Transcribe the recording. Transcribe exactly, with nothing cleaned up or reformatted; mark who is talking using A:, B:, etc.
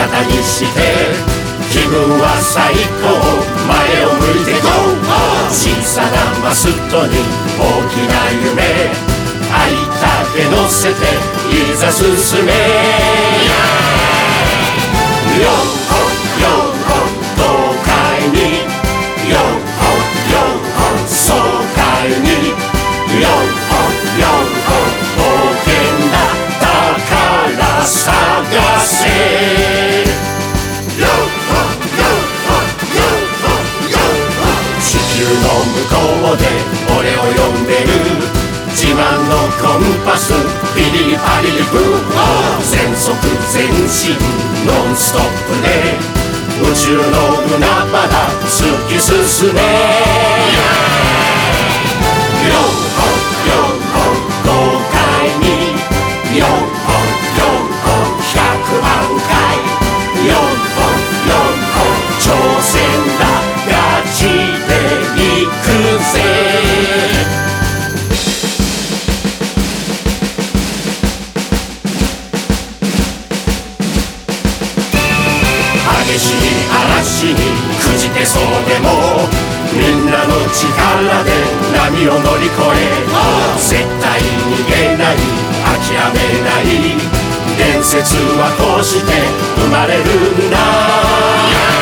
A: 肩にして気分は最高、前を向いて ゴー！ 小さなマストに大きな夢、愛だけ乗せていざ進め、ヨッホヨッホ東海に、ヨッホヨッホ爽快に、ヨッホヨッホ冒険だ宝探せ、ヨッホヨッホヨッホヨッホ地球の向こうで俺を呼んでる、自慢のコンパスピリリパリリブー、全速前進ノンストップで宇宙の海原突き進め、ヨッホヨッホ豪快に、ヨッホヨッホ百万回、ヨッホヨッホ挑戦だガチで行くぜ、激しい嵐にくじけそうでもみんなの力で波を乗り越え、絶対逃げない諦めない、伝説はこうして生まれるんだ。